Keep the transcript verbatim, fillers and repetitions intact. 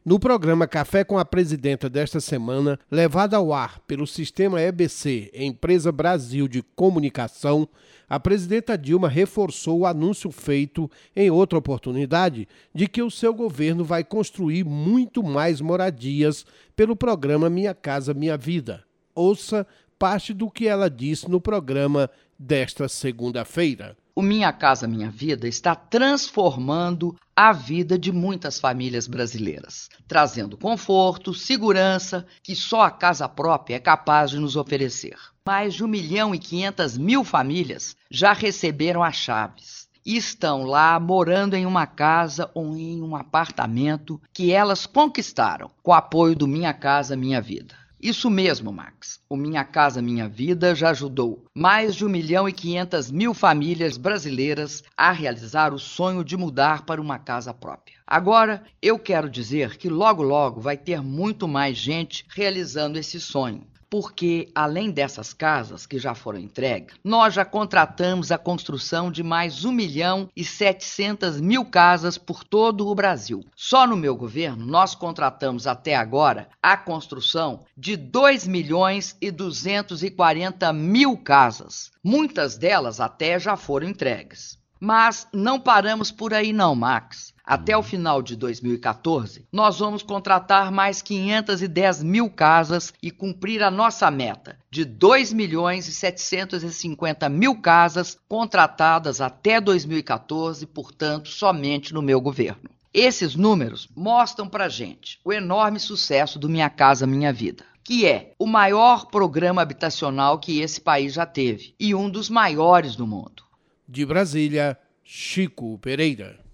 No programa Café com a Presidenta desta semana, levado ao ar pelo Sistema E B C, Empresa Brasil de Comunicação, a presidenta Dilma reforçou o anúncio feito em outra oportunidade de que o seu governo vai construir muito mais moradias pelo programa Minha Casa Minha Vida. Ouça parte do que ela disse no programa desta segunda-feira. O Minha Casa Minha Vida está transformando a vida de muitas famílias brasileiras, trazendo conforto, segurança que só a casa própria é capaz de nos oferecer. Mais de um milhão e quinhentas mil famílias já receberam as chaves e estão lá morando em uma casa ou em um apartamento que elas conquistaram com o apoio do Minha Casa Minha Vida. Isso mesmo, Max. O Minha Casa Minha Vida já ajudou mais de um milhão e quinhentas mil famílias brasileiras a realizar o sonho de mudar para uma casa própria. Agora, eu quero dizer que logo logo vai ter muito mais gente realizando esse sonho. Porque, além dessas casas que já foram entregues, nós já contratamos a construção de mais um milhão e setecentas mil casas por todo o Brasil. Só no meu governo, nós contratamos até agora a construção de dois milhões e duzentos e quarenta mil casas. Muitas delas até já foram entregues. Mas não paramos por aí não, Max. Até o final de dois mil e quatorze, nós vamos contratar mais quinhentas e dez mil casas e cumprir a nossa meta de dois milhões e setecentos e cinquenta mil casas contratadas até dois mil e quatorze, portanto, somente no meu governo. Esses números mostram pra gente o enorme sucesso do Minha Casa Minha Vida, que é o maior programa habitacional que esse país já teve e um dos maiores do mundo. De Brasília, Chico Pereira.